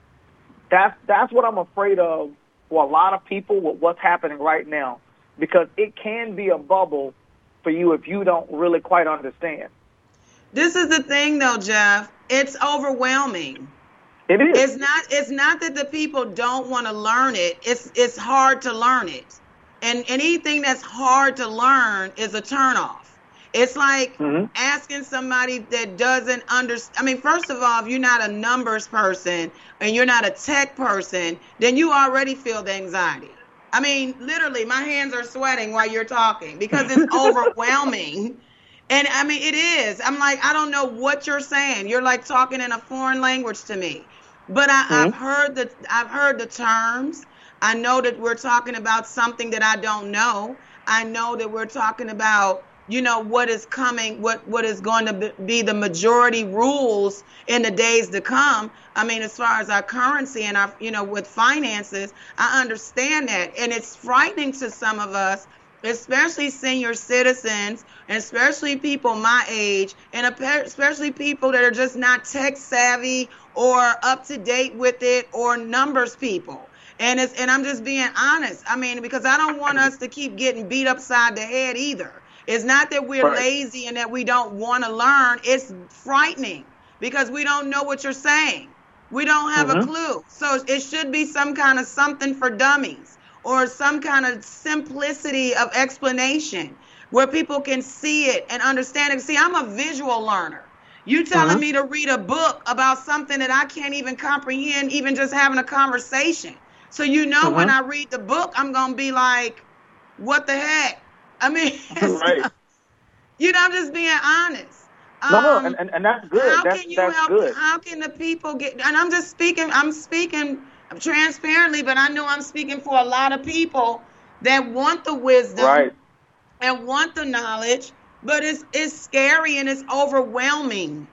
G: That's what I'm afraid of for a lot of people with what's happening right now, because it can be a bubble for you if you don't really quite understand.
A: This is the thing, though, Jeff. It's overwhelming.
G: It is.
A: It's not that the people don't want to learn it. It's hard to learn it. And anything that's hard to learn is a turnoff. It's like asking somebody that doesn't understand. I mean, first of all, if you're not a numbers person and you're not a tech person, then you already feel the anxiety. I mean, literally, my hands are sweating while you're talking because it's overwhelming. And I mean, it is. I'm like, I don't know what you're saying. You're like talking in a foreign language to me. But I've heard the terms. I know that we're talking about something that I don't know. I know that we're talking about, you know, what is coming, what is going to be the majority rules in the days to come. I mean, as far as our currency and our, you know, with finances, I understand that. And it's frightening to some of us, especially senior citizens, and especially people my age, and especially people that are just not tech savvy or up to date with it, or numbers people. And I'm just being honest. I mean, because I don't want us to keep getting beat upside the head either. It's not that we're lazy and that we don't want to learn. It's frightening because we don't know what you're saying. We don't have a clue. So it should be some kind of something for dummies, or some kind of simplicity of explanation where people can see it and understand it. See, I'm a visual learner. You telling me to read a book about something that I can't even comprehend, even just having a conversation. So when I read the book, I'm going to be like, what the heck? I mean,
G: right.
A: I'm just being honest.
G: No, and that's good.
A: How can you help? Good. How can the people get? And I'm speaking transparently, but I know I'm speaking for a lot of people that want the wisdom and want the knowledge, but it's scary and it's overwhelming.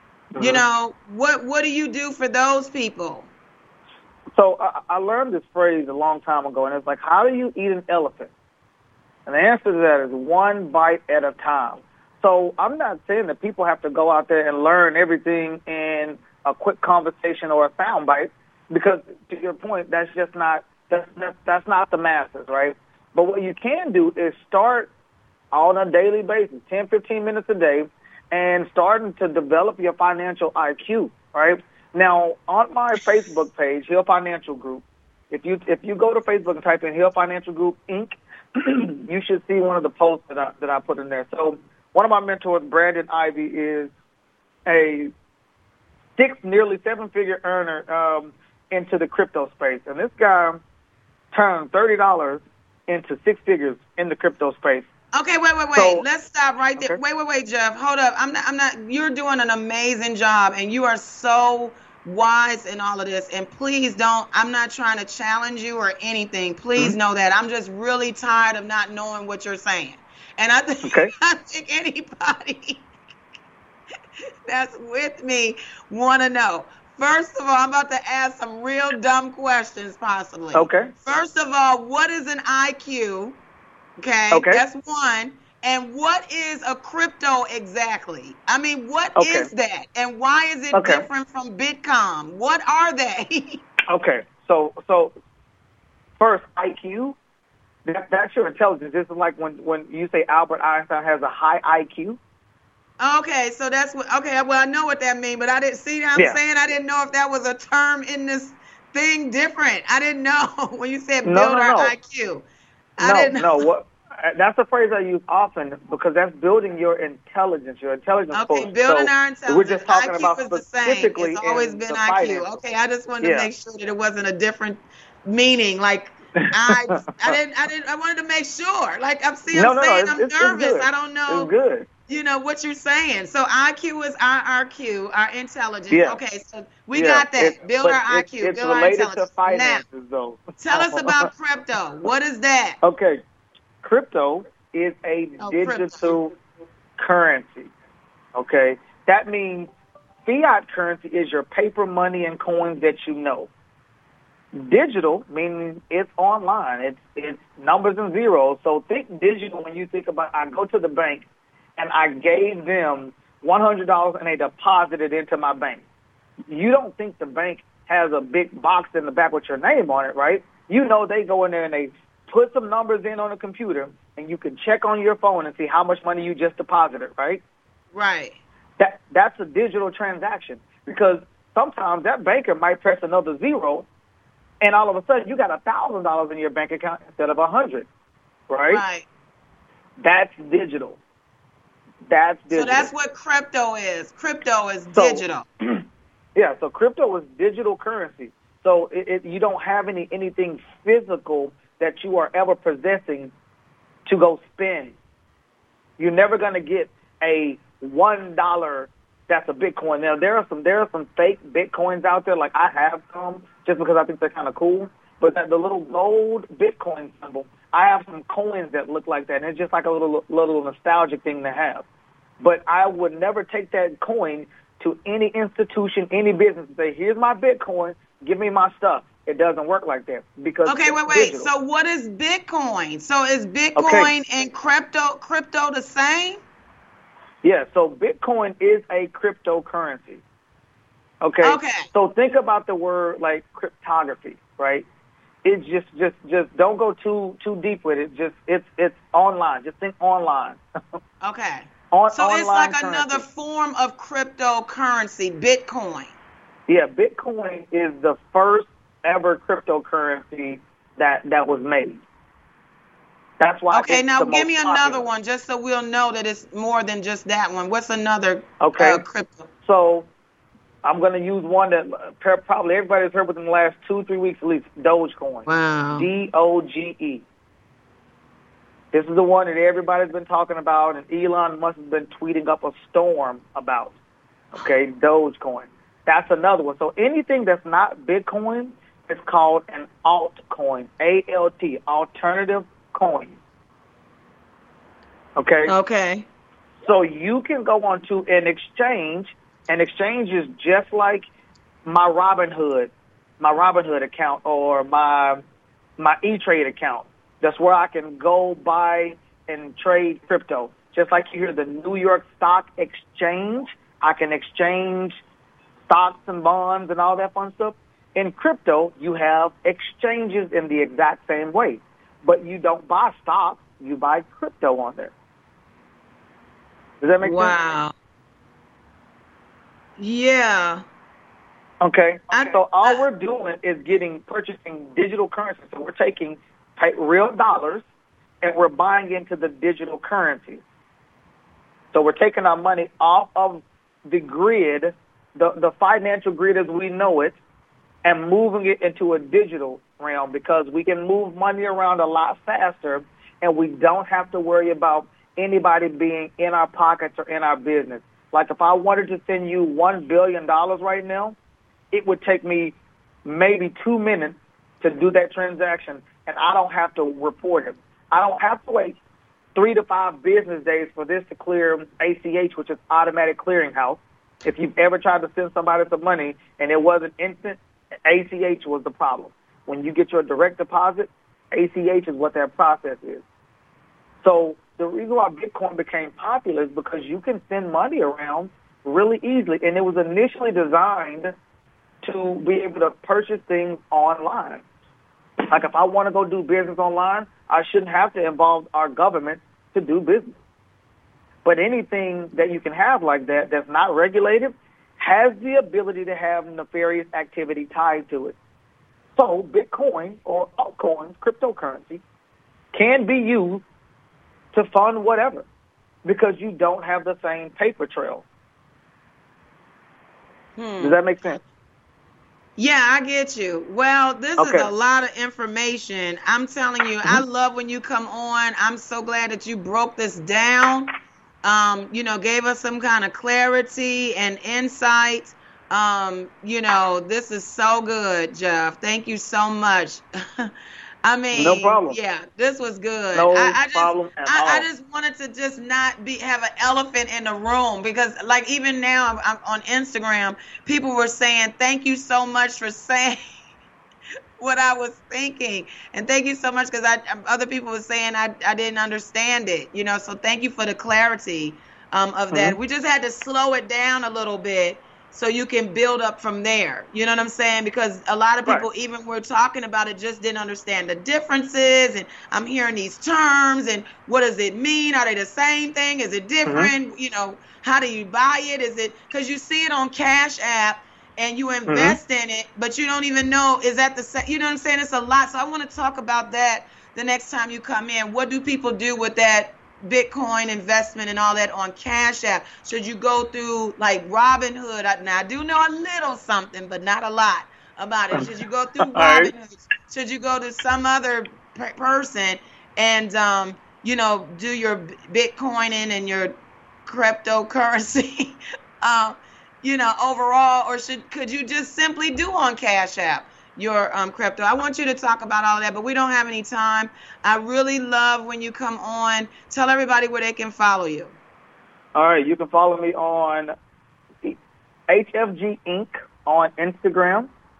A: What do you do for those people?
G: So I learned this phrase a long time ago, and it's like, how do you eat an elephant? And the answer to that is one bite at a time. So I'm not saying that people have to go out there and learn everything in a quick conversation or a soundbite, because to your point, that's not the masses, right? But what you can do is start on a daily basis, 10, 15 minutes a day, and starting to develop your financial IQ, right? Now, on my Facebook page, Hill Financial Group, if you go to Facebook and type in Hill Financial Group, Inc., you should see one of the posts that I put in there. So one of my mentors, Brandon Ivy, is a nearly seven-figure earner into the crypto space. And this guy turned $30 into six figures in the crypto space.
A: Okay, wait. So, let's stop right there. Okay. Wait, Jeff. Hold up. I'm not. You're doing an amazing job, and you are so wise in all of this. And please don't. I'm not trying to challenge you or anything. Please know that I'm just really tired of not knowing what you're saying. And I think anybody that's with me want to know. First of all, I'm about to ask some real dumb questions, possibly.
G: Okay.
A: First of all, what is an IQ? Okay, that's one. And what is a crypto exactly? I mean, what is that? And why is it different from Bitcoin? What are they?
G: Okay, so first, IQ, that's your intelligence. This is like when you say Albert Einstein has a high IQ.
A: Okay, so that's what. Okay, well, I know what that means, but I didn't see. I'm saying I didn't know if that was a term in this thing different. I didn't know when you said build our IQ.
G: No. That's a phrase I use often because that's building your intelligence. Your intelligence.
A: Okay, building our intelligence.
G: We're just talking
A: IQ
G: about
A: is specifically. It's always been IQ. Finance. Okay, I just wanted to make sure that it wasn't a different meaning. Like I wanted to make sure. Like I'm saying, I'm nervous. I don't know.
G: It's good.
A: What you're saying. So IQ is our RQ, our intelligence.
G: Yeah.
A: Okay, so we got that. Build our IQ, build our intelligence.
G: It's related to finances, though.
A: Tell us about crypto. What is that?
G: Okay. Crypto is a digital currency. Okay? That means fiat currency is your paper money and coins that you know. Digital meaning it's online. It's numbers and zeros. So think digital when you think about I go to the bank and I gave them $100 and they deposited into my bank. You don't think the bank has a big box in the back with your name on it, right? You know they go in there and they put some numbers in on a computer and you can check on your phone and see how much money you just deposited, right?
A: Right.
G: That's a digital transaction because sometimes that banker might press another zero and all of a sudden you got $1,000 in your bank account instead of 100, right?
A: Right.
G: That's digital.
A: So that's what crypto is. Crypto is digital.
G: Yeah, so crypto is digital currency. So you don't have anything physical that you are ever possessing to go spend. You're never going to get a $1 that's a Bitcoin. Now there are some fake Bitcoins out there. Like I have some just because I think they're kind of cool. But the little gold Bitcoin symbol, I have some coins that look like that, and it's just like a little nostalgic thing to have. But I would never take that coin to any institution, any business and say, here's my Bitcoin, give me my stuff. it doesn't work like that because
A: okay,
G: it's
A: wait.
G: digital.
A: So what is Bitcoin? So is Bitcoin and crypto the same?
G: Yeah, so Bitcoin is a cryptocurrency. Okay. So think about the word like cryptography, right? It's just don't go too deep with it. Just it's online. Just think online.
A: Okay.
G: So
A: it's like
G: currency.
A: Another form of cryptocurrency, Bitcoin.
G: Yeah, Bitcoin is the first ever cryptocurrency that was made. That's why.
A: Okay, now give me another one, just so we'll know that it's more than just that one. What's another crypto?
G: So I'm going to use one that probably everybody's heard within the last 2-3 weeks at least, Dogecoin.
A: Wow.
G: DOGE. This is the one that everybody's been talking about, and Elon must have been tweeting up a storm about. Okay, Dogecoin. That's another one. So anything that's not Bitcoin is called an altcoin, ALT, alternative coin. Okay?
A: Okay.
G: So you can go onto an exchange. An exchange is just like my Robinhood account or my E-Trade account. That's where I can go buy and trade crypto. Just like you hear the New York Stock Exchange, I can exchange stocks and bonds and all that fun stuff. In crypto, you have exchanges in the exact same way. But you don't buy stocks, you buy crypto on there. Does that make sense?
A: Wow. Yeah.
G: Okay. So all we're doing is purchasing digital currency. So we're taking real dollars and we're buying into the digital currency. So we're taking our money off of the grid, the financial grid as we know it, and moving it into a digital realm because we can move money around a lot faster and we don't have to worry about anybody being in our pockets or in our business. Like if I wanted to send you $1 billion right now, it would take me maybe 2 minutes to do that transaction, and I don't have to report it. I don't have to wait 3 to 5 business days for this to clear ACH, which is automatic clearinghouse. If you've ever tried to send somebody some money and it wasn't instant, ACH was the problem. When you get your direct deposit, ACH is what that process is. So the reason why Bitcoin became popular is because you can send money around really easily, and it was initially designed to be able to purchase things online. Like if I want to go do business online, I shouldn't have to involve our government to do business. But anything that you can have like that that's not regulated has the ability to have nefarious activity tied to it. So Bitcoin or altcoins, cryptocurrency, can be used to fund whatever because you don't have the same paper trail. Does that make sense?
A: Yeah, I get you. Well, this is a lot of information. I'm telling you, I love when you come on. I'm so glad that you broke this down, gave us some kind of clarity and insight. This is so good, Jeff. Thank you so much. I mean,
G: no problem.
A: Yeah, this was good.
G: No problem at all.
A: I just wanted to just not have an elephant in the room because, like, even now I'm on Instagram, people were saying, "Thank you so much for saying what I was thinking," and thank you so much because other people were saying I didn't understand it. So thank you for the clarity of that. We just had to slow it down a little bit. So you can build up from there. You know what I'm saying? Because a lot of people, even we're talking about it, just didn't understand the differences. And I'm hearing these terms and what does it mean? Are they the same thing? Is it different? How do you buy it? Is it because you see it on Cash App and you invest in it, but you don't even know, is that the same? You know what I'm saying? It's a lot. So I want to talk about that the next time you come in. What do people do with that Bitcoin investment and all that on Cash App? Should you go through like Robinhood? Now I do know a little something, but not a lot about it. Should you go through Robinhood? Should you go to some other person and do your Bitcoining and your cryptocurrency overall, or could you just simply do on Cash App your crypto? I want you to talk about all of that, but we don't have any time. I really love when you come on. Tell everybody where they can follow you.
G: All right, you can follow me on HFG Inc. on Instagram,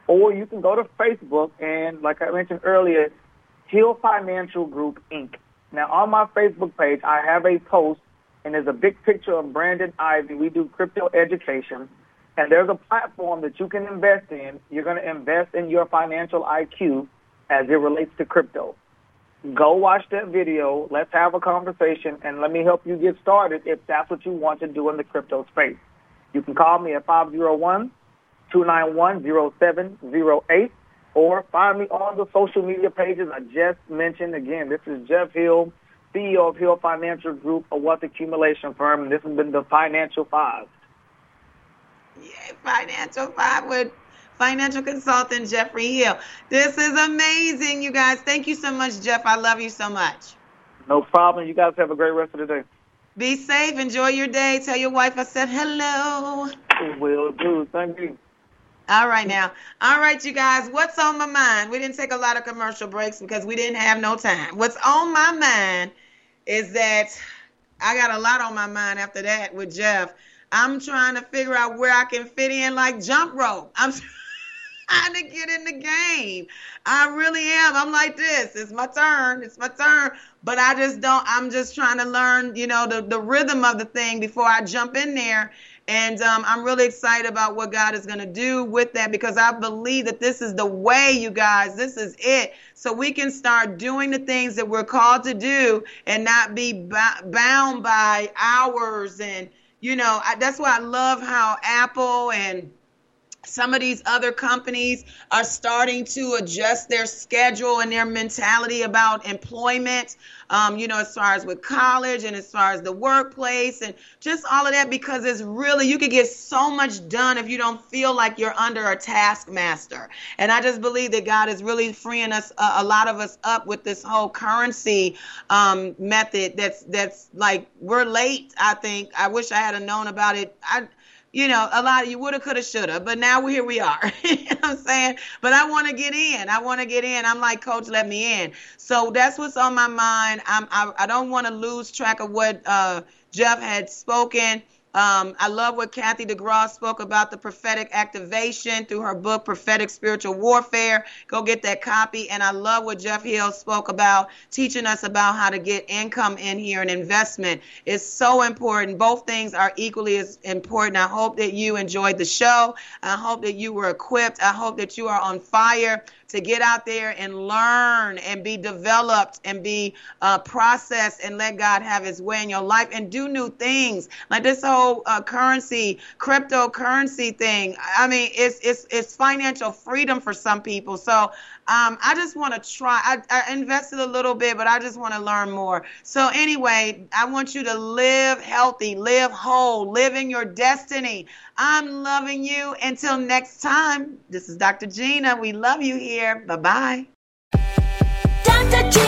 G: or you can go to Facebook and, like I mentioned earlier, Hill Financial Group, Inc. Now, on my Facebook page, I have a post, and there's a big picture of Brandon Ivy. We do crypto education, and there's a platform that you can invest in. You're going to invest in your financial IQ as it relates to crypto. Go watch that video. Let's have a conversation, and let me help you get started if that's what you want to do in the crypto space. You can call me at 501-291-0708 or find me on the social media pages I just mentioned. Again, this is Jeff Hill, CEO of Hill Financial Group, a wealth accumulation firm, and this has been the Financial Five.
A: Yeah, Financial Five with financial consultant Jeffrey Hill. This is amazing, you guys. Thank you so much, Jeff. I love you so much.
G: No problem. You guys have a great rest of the day.
A: Be safe. Enjoy your day. Tell your wife I said hello.
G: Will do. Thank you.
A: All right now. All right, you guys. What's on my mind? We didn't take a lot of commercial breaks because we didn't have no time. What's on my mind is that I got a lot on my mind after that with Jeff. I'm trying to figure out where I can fit in like jump rope. I'm trying to get in the game. I really am. I'm like this. It's my turn. It's my turn. But I just don't. I'm just trying to learn, the rhythm of the thing before I jump in there. And I'm really excited about what God is going to do with that because I believe that this is the way, you guys. This is it. So we can start doing the things that we're called to do and not be bound by hours. And, that's why I love how Apple and some of these other companies are starting to adjust their schedule and their mentality about employment, as far as with college and as far as the workplace and just all of that, because it's really, you could get so much done if you don't feel like you're under a taskmaster. And I just believe that God is really freeing us, a lot of us up with this whole currency method that's like, we're late, I think. I wish I had known about it. A lot of you woulda, coulda, shoulda, but now here we are. You know what I'm saying? But I want to get in. I'm like, Coach, let me in. So that's what's on my mind. I don't want to lose track of what Jeff had spoken. I love what Kathy DeGraw spoke about the prophetic activation through her book, Prophetic Spiritual Warfare. Go get that copy. And I love what Jeff Hill spoke about, teaching us about how to get income in here and investment. It's so important. Both things are equally as important. I hope that you enjoyed the show. I hope that you were equipped. I hope that you are on fire to get out there and learn and be developed and be processed and let God have his way in your life and do new things. Like this whole cryptocurrency thing. I mean, it's financial freedom for some people. So I just want to try. I invested a little bit, but I just want to learn more. So anyway, I want you to live healthy, live whole, live in your destiny. I'm loving you. Until next time, this is Dr. Gina. We love you here. Bye-bye.
H: Dr.